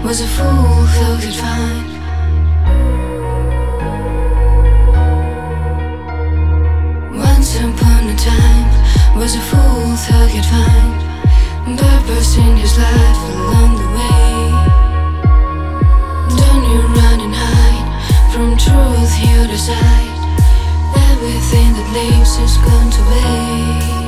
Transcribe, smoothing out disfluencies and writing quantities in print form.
Was a fool who could find once upon a time. Was a fool who could find purpose in his life along the way. Don't you run and hide from truth, you decide. Everything that leaves is gone to waste.